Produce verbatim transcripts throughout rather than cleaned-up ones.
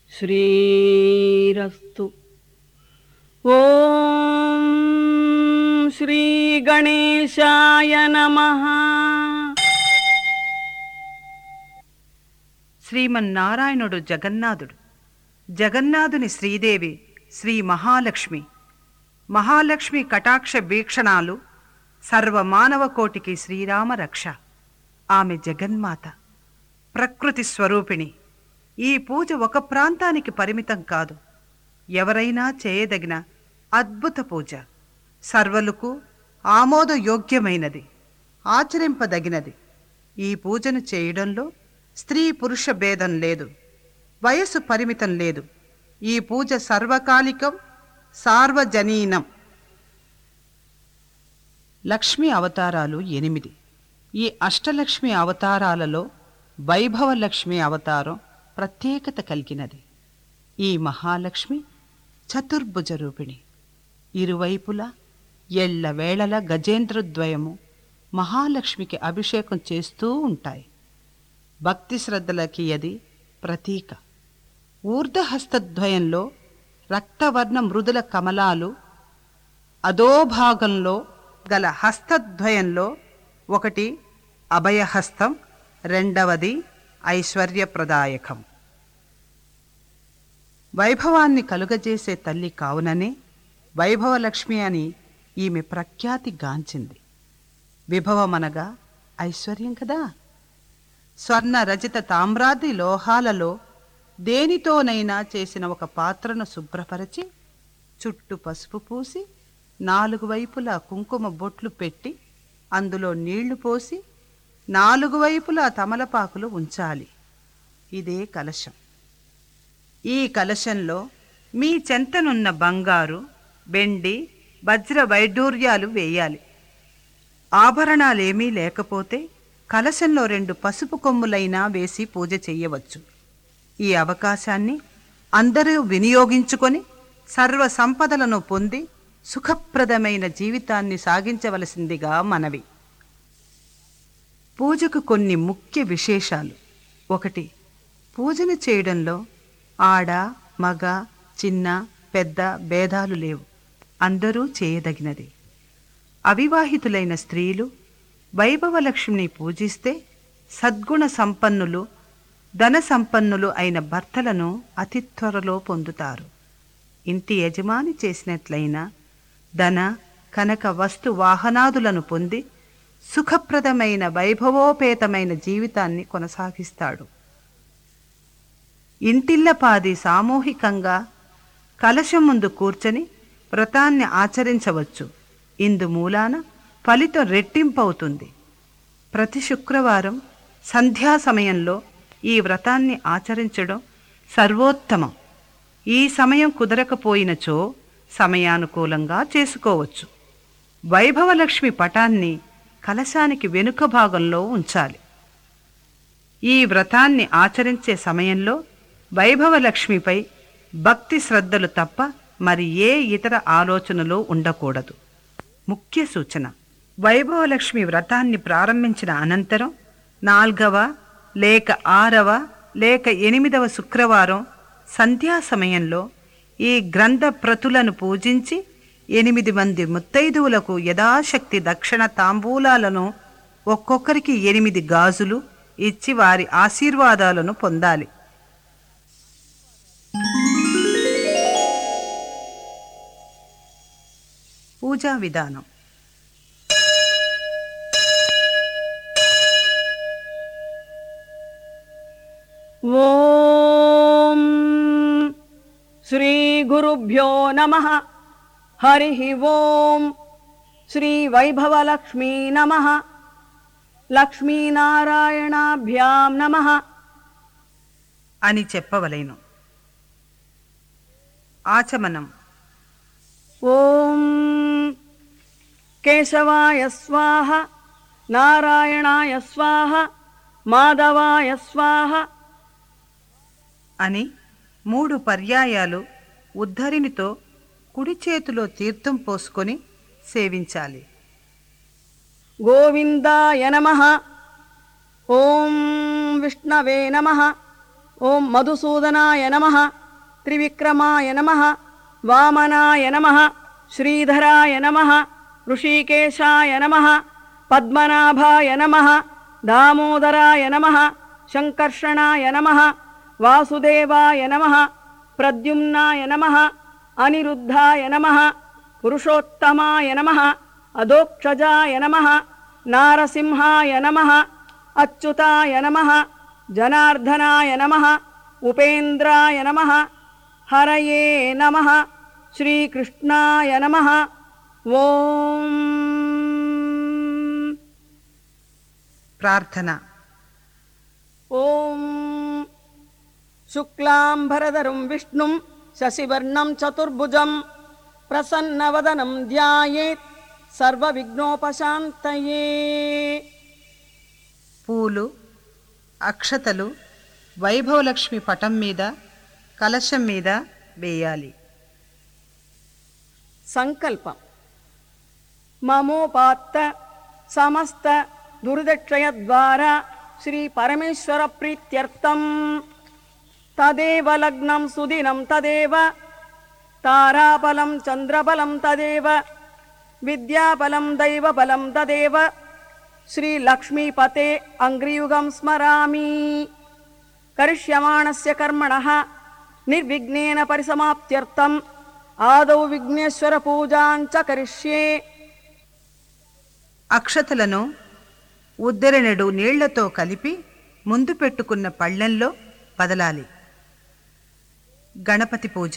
శ్రీరస్తు. ఓం శ్రీ గణేశాయ నమః. శ్రీమన్నారాయణుడు జగన్నాథుడు. జగన్నాథుని శ్రీదేవి శ్రీ మహాలక్ష్మి. మహాలక్ష్మి కటాక్ష వీక్షణాలు సర్వమానవ కోటికి శ్రీరామ రక్ష. ఆమె జగన్మాత, ప్రకృతి స్వరూపిణి. ఈ పూజ ఒక ప్రాంతానికి పరిమితం కాదు, ఎవరైనా చేయదగిన అద్భుత పూజ. సర్వలకు ఆమోదయోగ్యమైనది, ఆచరింపదగినది. ఈ పూజను చేయడంలో స్త్రీ పురుష భేదం లేదు, వయస్సు పరిమితం లేదు. ఈ పూజ సర్వకాలికం, సార్వజనీనం. లక్ష్మీ అవతారాలు ఎనిమిది. ఈ అష్టలక్ష్మి అవతారాలలో వైభవలక్ష్మి అవతారం ప్రత్యేకత కలిగినది. ఈ మహాలక్ష్మి చతుర్భుజ రూపిణి. ఇరువైపులా ఎళ్లవేళల గజేంద్రద్వయము మహాలక్ష్మికి అభిషేకం చేస్తూ ఉంటాయి. భక్తి శ్రద్ధలకి అది ప్రతీక. ఊర్ధహస్తద్వయంలో రక్తవర్ణ మృదుల కమలాలు, అధోభాగంలో గల హస్తద్వయంలో ఒకటి అభయహస్తం, రెండవది ఐశ్వర్యప్రదాయకం. వైభవాన్ని కలుగజేసే తల్లి కావుననే వైభవలక్ష్మి అని ఈమె ప్రఖ్యాతి గాంచింది. విభవమనగా ఐశ్వర్యం కదా. స్వర్ణ రజిత తామ్రాది లోహాలలో దేనితోనైనా చేసిన ఒక పాత్రను శుభ్రపరచి చుట్టూ పసుపు పూసి నాలుగు వైపులా కుంకుమ బొట్లు పెట్టి అందులో నీళ్లు పోసి నాలుగు వైపులా తమలపాకులు ఉంచాలి. ఇదే కలశం. ఈ కలశంలో మీ చెంతనున్న బంగారు, వెండి, వజ్ర వైడూర్యాలు వేయాలి. ఆభరణాలేమీ లేకపోతే కలశంలో రెండు పసుపు కొమ్ములైనా వేసి పూజ చెయ్యవచ్చు. ఈ అవకాశాన్ని అందరూ వినియోగించుకొని సర్వ సంపదలను పొంది సుఖప్రదమైన జీవితాన్ని సాగించవలసిందిగా మనవి. పూజకు కొన్ని ముఖ్య విశేషాలు. ఒకటి, పూజను చేయడంలో ఆడ, మగ, చిన్న, పెద్ద భేదాలు లేవు, అందరూ చేయదగినది. అవివాహితులైన స్త్రీలు వైభవలక్ష్మిని పూజిస్తే సద్గుణ సంపన్నులు, ధన సంపన్నులు అయిన భర్తలను అతి త్వరలో పొందుతారు. ఇంటి యజమాని చేసినట్లయినా ధన, కనక, వస్తు వాహనాదులను పొంది సుఖప్రదమైన వైభవోపేతమైన జీవితాన్ని కొనసాగిస్తాడు. ఇంటిల్లపాది సామూహికంగా కలశం ముందు కూర్చొని వ్రతాన్ని ఆచరించవచ్చు. ఇందు మూలాన ఫలితం రెట్టింపవుతుంది. ప్రతి శుక్రవారం సంధ్యా సమయంలో ఈ వ్రతాన్ని ఆచరించడం సర్వోత్తమం. ఈ సమయం కుదరకపోయినచో సమయానుకూలంగా చేసుకోవచ్చు. వైభవలక్ష్మి పటాన్ని కలశానికి వెనుక భాగంలో ఉంచాలి. ఈ వ్రతాన్ని ఆచరించే సమయంలో వైభవలక్ష్మిపై భక్తి శ్రద్ధలు తప్ప మరి ఏ ఇతర ఆలోచనలు ఉండకూడదు. ముఖ్య సూచన: వైభవలక్ష్మి వ్రతాన్ని ప్రారంభించిన అనంతరం నాల్గవ లేక ఆరవ లేక ఎనిమిదవ శుక్రవారం సంధ్యా సమయంలో ఈ గ్రంథ ప్రతులను పూజించి ఎనిమిది మంది ముత్తైదువులకు యథాశక్తి దక్షిణ తాంబూలాలను, ఒక్కొక్కరికి ఎనిమిది గాజులు ఇచ్చి వారి ఆశీర్వాదాలను పొందాలి. పూజా విధానం: ఓం శ్రీ గురుభ్యో నమః. హరి ఓం. శ్రీ వైభవలక్ష్మీ నమః. లక్ష్మీనారాయణాభ్యాం నమః అని చెప్పవలెను. ఆచమనం: ఓం కేశవాయ స్వాహ, నారాయణాయ స్వాహ, మాధవాయ స్వాహ అని మూడు పర్యాయాలు ఉద్ధరినితో కుడి చేతిలో తీర్థం పోసుకొని సేవించాలి. గోవిందాయ నమః. ఓం విష్ణవే నమః. ఓం మధుసూదనాయ నమః, త్రివిక్రమాయ నమః, వామనాయ నమః, శ్రీధరాయ నమః, ఋషికేశాయ నమః, పద్మనాభాయ నమః, దామోదరాయ నమః, శంకర్షణాయ నమః, వాసుదేవాయ నమః, ప్రద్యుమ్నాయ నమః, అనిరుద్ధాయ నమః, పురుషోత్తమాయ నమః, అదోక్షజాయ నమః, నారసింహాయ నమః, అచ్యుతాయ నమః, జనార్దనాయ నమః, ఉపేంద్రాయ నమః, హరయే నమః, శ్రీకృష్ణాయ నమః. ఓం ప్రార్థన. ఓం శుక్లాంబరధరం విష్ణుం శశివర్ణం చతుర్భుజం ప్రసన్నవదనం ధ్యాయేత్ సర్వవిఘ్నోపశాంతయే. పూలు, అక్షతలు వైభవలక్ష్మి పటం మీద, కలశం మీద వేయాలి. సంకల్పం. మమోపాత్త సమస్త దుర్దక్షయ ద్వారా శ్రీ పరమేశ్వర ప్రీత్యర్థం తదేవ లగ్నం సుదినం తదేవ తారాబలం చంద్రబలం తదేవ విద్యాబలం దైవబలం తదేవ శ్రీలక్ష్మీపతే అంగ్రియుగం స్మరామి. కరిష్యమాణస్య కర్మణః నిర్విఘ్నేన పరిసమాప్త్యర్థం ఆదౌ విఘ్నేశ్వర పూజాంచ కరిష్యే. అక్షతలను ఉద్దరణెడు నీళ్లతో కలిపి ముందు పెట్టుకున్న పళ్ళెంలో వదలాలి. గణపతి పూజ.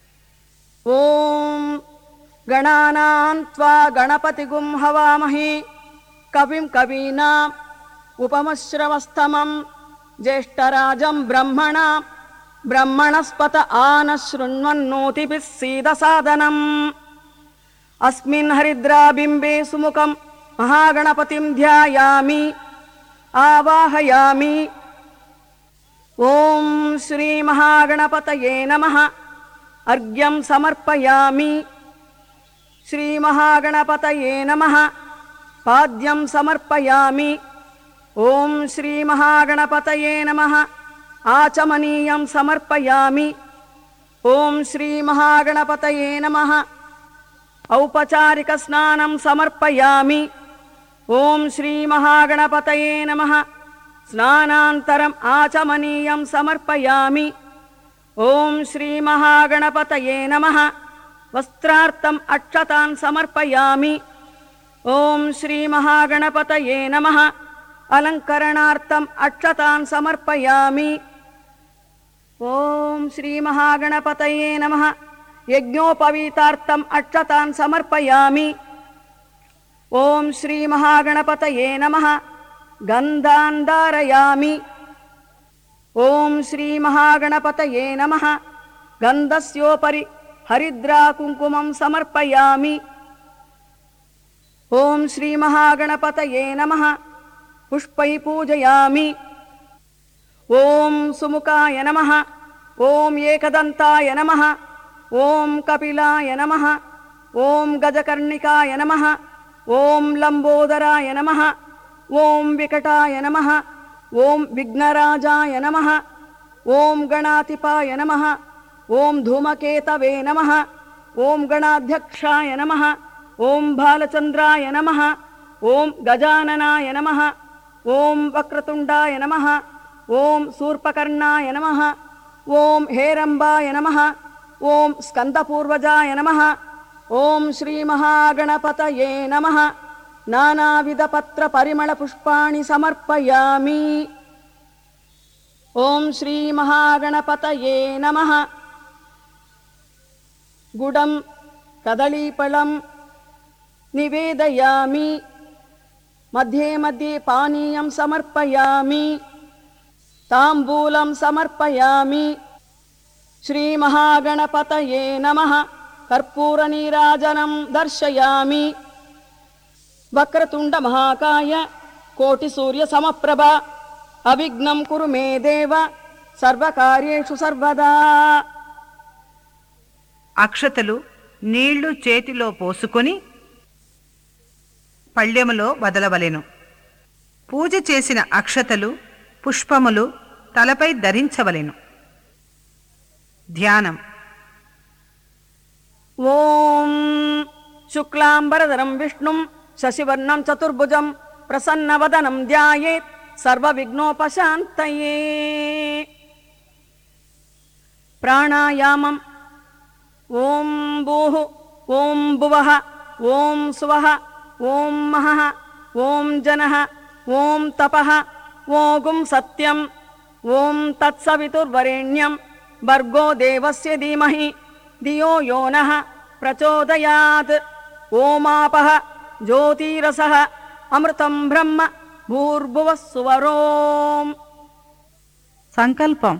ఓం గణానాం త్వా గణపతిగుం హవామహే కవిం కవీనాం ఉపమశ్రవస్తమం జ్యేష్ఠరాజం బ్రహ్మణాం బ్రహ్మణస్పత ఆనశృణ్వన్నోతిభిः సీదసాదనం. అస్మిన్ హరిద్రాబింబే సుముఖం మహాగణపతిం ధ్యాయామి ఆవాహయామి. ఓం శ్రీ మహాగణపతయే నమః. అర్ఘ్యం సమర్పయామి. శ్రీ మహాగణపతయే నమః. పాద్యం సమర్పయామి. ఓం శ్రీ మహాగణపతయే నమః. ఆచమనీయం సమర్పయామి. ఓం శ్రీ మహాగణపతయే నమః. ఔపచారిక స్నానం సమర్పయామి. ఓం శ్రీ మహాగణపతయే నమః. స్నానాంతరం ఆచమనీయం సమర్పయామి. ఓం శ్రీ మహాగణపతయే నమః. వస్త్రార్థం అక్షతాన్ సమర్పయామి. ఓం శ్రీ మహాగణపతయే నమః. అలంకరణార్థం అక్షతాన్ సమర్పయామి. ఓం శ్రీ మహాగణపతయే నమః. యజ్ఞోపవీతార్థం అక్షతాన్ సమర్పయామి. ఓం శ్రీ మహాగణపతయే నమః. గంధాన్ ధారయామి. ఓం శ్రీ మహాగణపతయే నమః. గంధస్యోపరి హరిద్రా కుంకుమం సమర్పయామి. ఓం శ్రీ మహాగణపతయే నమః. పుష్పై పూజయామి. ఓం సుముఖాయ నమః. ఓం ఏకదంతాయ నమః. ఓం కపిలాయ నమః. ఓం గజకర్ణికాయ నమః. ఓం లంబోదరాయ నమః. ఓం వికటాయ నమః. ఓం విఘ్నరాజాయ నమః. ఓం గణాధిపాయ నమః. ఓం ధూమకేతవే నమః. ఓం గణాధ్యక్షాయ నమః. ఓం బాలచంద్రాయ నమః. ఓం గజాననాయ నమః. ఓం వక్రతుండాయ నమః. ఓం శూర్పకర్ణాయ నమః. ఓం హేరంబాయ నమః. ఓం స్కందపూర్వజాయ నమః. ఓం శ్రీ మహాగణపతయే నమః. నానావిధ పత్ర పరిమళ పుష్పాణి సమర్పయామి. ఓం శ్రీ మహాగణపతయే నమః. గుడం కదళీఫలం నివేదయామి. మధ్యే మధ్యే పానీయం సమర్పయామి. తాంబూలం సమర్పయామి. శ్రీ మహాగణపతయే నమః. కర్పూర నీరాజనం దర్శయామి. వక్రతుండ మహాకాయ కోటి సూర్య సమప్రభ అవిఘ్నం కురు మే దేవ సర్వకార్యేషు సర్వదా. అక్షతలు నీళ్లు చేతిలో పోసుకొని పళ్ళెములో వదలవలెను. పూజ చేసిన అక్షతలు, పుష్పములు తలపై ధరించవలెను. ధ్యానం. ఓం శుక్లాంబరధరం విష్ణుం శశివర్ణం చతుర్భుజం ప్రసన్నవదనం ధ్యాయేత్ సర్వవిఘ్నోపశాంతయే. ప్రాణాయామం. ఓం భూః ఓం భువః ఓం సువః ఓం మహః ఓం జనః ఓం తపః ఓం సత్యం ఓం తత్సవితుర్వరేణ్యం భర్గో దేవస్య ధీమహి ధియో యో నః ప్రచోదయాత్. ఓమాపః జ్యోతిరసః అమృతం బ్రహ్మ భూర్భువః సువరోం. సంకల్పం.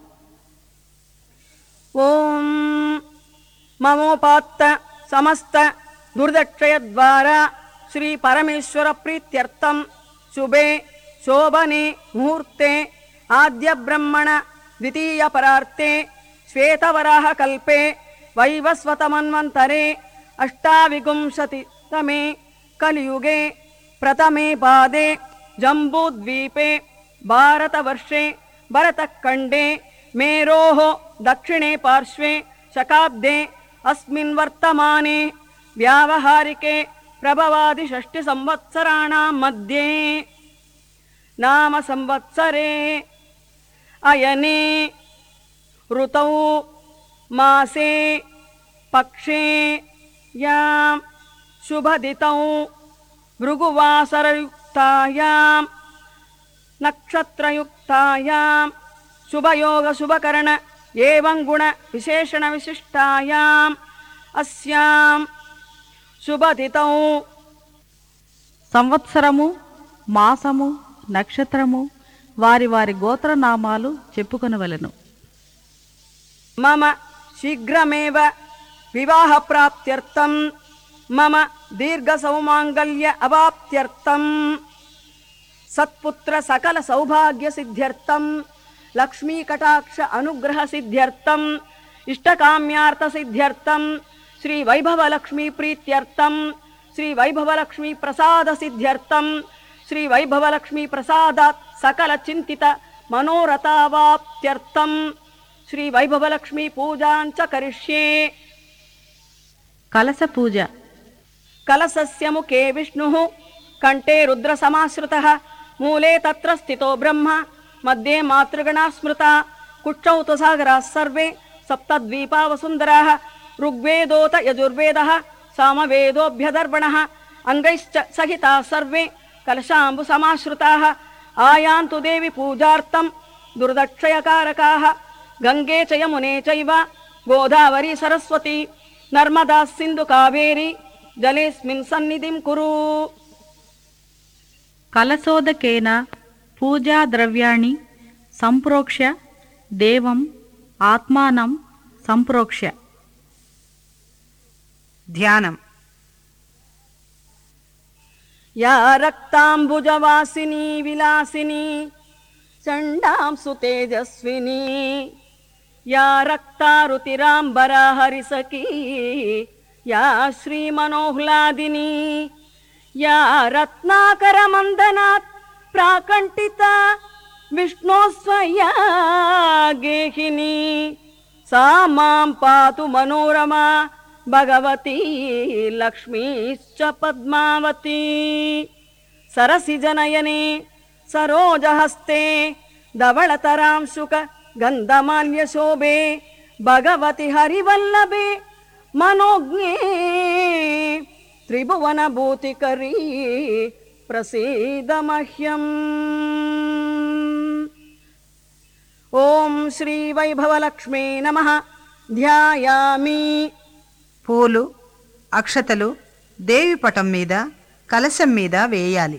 ఓం మమోపాత్త సమస్త దుర్దక్షయద్వారా శ్రీ పరమేశ్వర ప్రీత్యర్థం శుభే శోభనే ముహూర్తే ఆద్య బ్రహ్మణ ద్వితీయ పరార్తే శ్వేతవరాహ కల్పే వైవస్వతమన్వంతరే అష్టావింశతితమే కలియుగే ప్రథమే పాదే జంబూద్వీపే భారతవర్షే భరతఖండే మేరోః దక్షిణే పార్శ్వే శకాబ్దే అస్మిన్ వర్తమానే వ్యావహారికే ప్రభవాది షష్ఠి సంవత్సరాణాం మధ్యే నామ సంవత్సరే అయనే ఋతౌ మాసే పక్షే యాం శుభదితౌ భృగువాసరయుక్తాయాం నక్షత్రయుక్తాయాం శుభయోగ శుభకరణ ఏవం గుణ విశేషణ విశిష్టాయాం అస్యాం శుభతిథౌ. సంవత్సరము, మాసము, నక్షత్రము, వారి వారి గోత్రనామాలు చెప్పుకొనవలెను. మమ శీఘ్రమేవ వివాహ ప్రాప్త్యర్థం మమ దీర్ఘ సౌమాంగల్య అవాప్త్యర్థం సత్పుత్ర సకల సౌభాగ్య సిద్ధ్యర్థం లక్ష్మీ కటాక్ష అనుగ్రహ సిద్ధ్యర్థం ఇష్టకామ్యార్థ సిద్ధ్యర్థం శ్రీ వైభవలక్ష్మీ ప్రీత్యర్థం శ్రీ వైభవలక్ష్మీ ప్రసాద సిద్ధ్యర్థం శ్రీ వైభవలక్ష్మీ ప్రసాదాత్ సకల చింతిత మనోరథావాప్త్యర్థం శ్రీ వైభవలక్ష్మీ పూజాంచ కరిష్యే. కలశ పూజ. కలశస్య ముఖే విష్ణుః కంఠే రుద్ర సమాశ్రితః మూలే తత్ర స్థితో బ్రహ్మ మధ్యే మాతృగణా స్మృతా కుక్షౌ తు సాగరాः సర్వే సప్తద్వీపా వసుంధరాः ఋగ్వేదోత యజుర్వేదः సామవేదోభ్యదర్వణः అంగైశ్చ సహితాः సర్వే కలశాంబు సమాశ్రితాः ఆయాంతు దేవి పూజార్థం దుర్దక్షయకారకాः గంగే చ యమునే చైవ గోదావరి సరస్వతి నర్మదా సింధు కావేరి జలేస్మిన్ సన్నిధిం కురు. కలశోదకేన పూజా ద్రవ్యాణి సంప్రోక్ష్య దేవం ఆత్మానం సంప్రోక్ష్య. ధ్యానం. యా రక్తాంబుజవాసిని విలాసిని చండాంసు తేజస్విని యా రక్తారుతిరాంబరా హరిసఖీ యా శ్రీమనోహ్లాదిని యా రత్నాకరమందనాత్ ప్రాకంఠిత విష్ణోస్వయా గేహిని సా మాం పాతు మనోరమా భగవతి లక్ష్మీశ్చ పద్మావతి. సరసిజనయనే సరోజహస్తే ధవళతరాంశుక గంధమాల్యశోభే భగవతి హరివల్లభే మనోజ్ఞే త్రిభువనభూతికరీ ప్రసీద మహ్యం. ఓం శ్రీ వైభవలక్ష్మీ నమః. ధ్యాయామి. పూలు, అక్షతలు దేవి పటం మీద, కలశం మీద వేయాలి.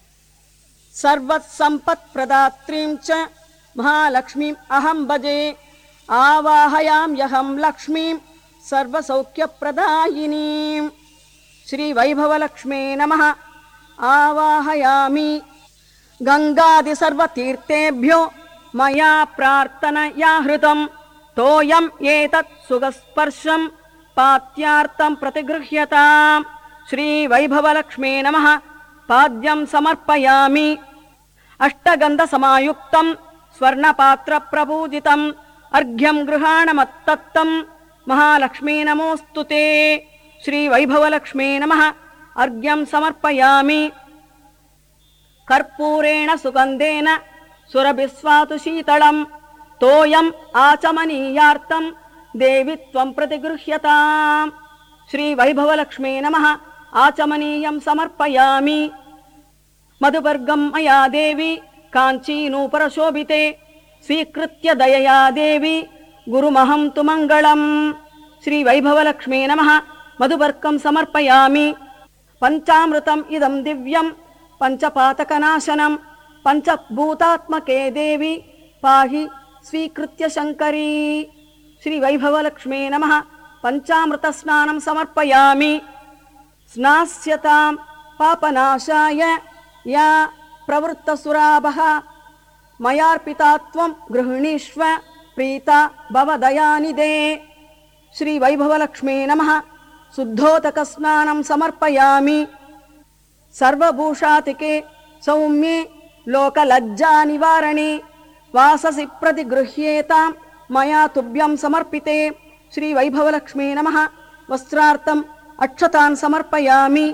సర్వసంపత్ప్రదాత్రీం చ మహాలక్ష్మీం అహం భజే ఆవాహయామ్యహం లక్ష్మీం సర్వసౌఖ్యప్రదాయినీం. శ్రీ వైభవలక్ష్మీ నమః. ఆవాహయామి. గంగాది సర్వతీర్థేభ్యో మయా ప్రార్థనయా హృతం తోయం ఏతత్ సుగస్పర్శం పాత్యార్థం ప్రతిగృహ్యతాం. శ్రీ వైభవలక్ష్మీ నమః. పాద్యం సమర్పయామి. అష్టగంధ సమాయుక్తం स्वर्णपात्रप्रपूजितम् अर्घ्यं गृहाणमत्तत्तं महालक्ष्मी नमोऽस्तु ते। श्रीवैभवलक्ष्मी नमः। अर्घ्यं समर्पयामि। कर्पूरेण सुगन्धेन सुरभिस्वातु शीतलं तोयम् आचमनीयार्थं देवि त्वं प्रतिगृह्यताम्। श्रीवैभवलक्ष्मी नमः। आचमनीयं समर्पयामि। मधुवर्गं मया देवी काञ्चीनूपरशोभिते स्वीकृत्य दयया देवी गुरुमहं तु मङ्गलम्। श्रीवैभवलक्ष्मी नमः। मधुवर्कं समर्पयामि। पञ्चामृतम् इदं दिव्यं पञ्चपातकनाशनं पञ्चभूतात्मके देवी पाहि स्वीकृत्य शङ्करी। श्रीवैभवलक्ष्मी नमः। पञ्चामृतस्नानं समर्पयामि। स्नास्यतां पापनाशाय या प्रवृत्तसुराभः मयार्पिता त्वं गृहिणीष्व प्रीता भवदयानिधे। श्रीवैभवलक्ष्मी नमः। शुद्धोदकस्नानं समर्पयामि। सर्वभूषातिके सौम्ये लोकलज्जानिवारणे वाससि प्रतिगृह्येतां मया तुभ्यं समर्पिते। श्रीवैभवलक्ष्मी नमः। वस्त्रार्थम् अक्षतान् समर्पयामि।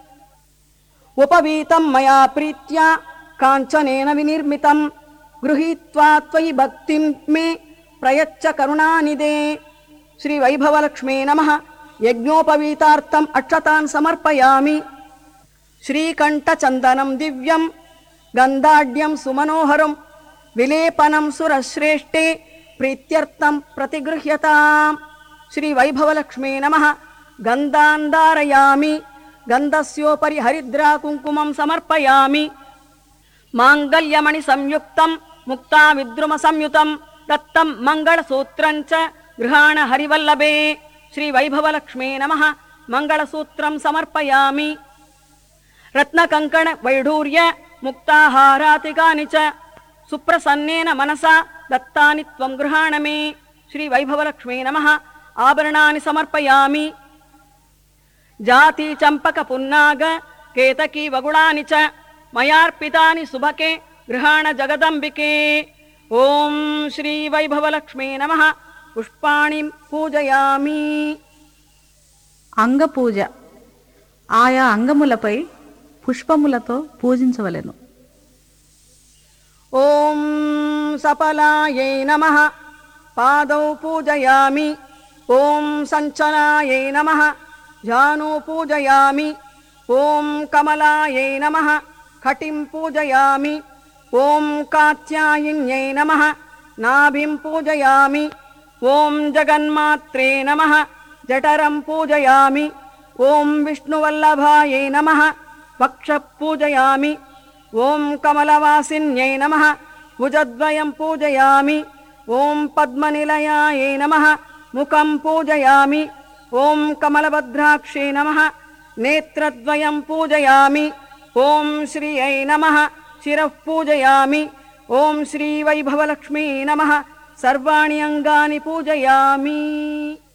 उपवीतं मया प्रीत्या काञ्चनेन विनिर्मितं गृहीत्वा त्वयि भक्तिं मे प्रयच्छ करुणानिधे। श्रीवैभवलक्ष्मी नमः। यज्ञोपवीतार्थम् अक्षतान् समर्पयामि। श्रीकण्ठचन्दनं दिव्यं गन्धाढ्यं सुमनोहरं विलेपनं सुरश्रेष्ठे प्रीत्यर्थं प्रतिगृह्यताम्। श्रीवैभवलक्ष्मी नमः। गन्धान् धारयामि। गन्धस्योपरि हरिद्रा कुङ्कुमं समर्पयामि। माङ्गल्यमणिसंयुक्तं मुक्ताविद्रुमसंयुतं दत्तं मङ्गलसूत्रं च गृहाण हरिवल्लभे। श्रीवैभवलक्ष्मी नमः। मङ्गलसूत्रं समर्पयामि। रत्नकङ्कणवैढूर्य मुक्ताहारातिकानि च सुप्रसन्नेन मनसा दत्तानि त्वं गृहाण मे। श्रीवैभवलक्ष्मी नमः। आभरणानि समर्पयामि। जाति चम्पक पुन्नाग केतकी वगुळानि च मयार्पितानि सुभके गृहाण जगदम्बिके। ओं श्रीवैभवलक्ष्मी नमः। पुष्पाणि पूजयामि। అంగపూజ ఆయా అంగములపై పుష్పములతో పూజించవలెను. ఓం సఫలాయై నమః. పాదౌ పూజయామి. ఓం సంచలాయై నమః. జానూ పూజయామి. ఓం కమలాయై నమః. కటిం పూజయామి. ఓం కాత్యాయిన్యై నమః. నాభిం పూజయామి. ఓం జగన్మాత్రే నమః. జఠరం పూజయామి. ఓం విష్ణువల్లభాయై నమః. వక్షః పూజయామి. ఓం కమలవాసిన్యై నమః. భుజద్వయం పూజయామి. ఓం పద్మనిలయాయై నమః. ముఖం పూజయామి. ఓం కమలభద్రాక్షే నమః. నేత్రద్వయం పూజయామి. ఓం శ్రీయై నమః. శిరః పూజయామి. ఓం శ్రీవైభవలక్ష్మీ నమః. సర్వాణి అంగాని పూజయామి.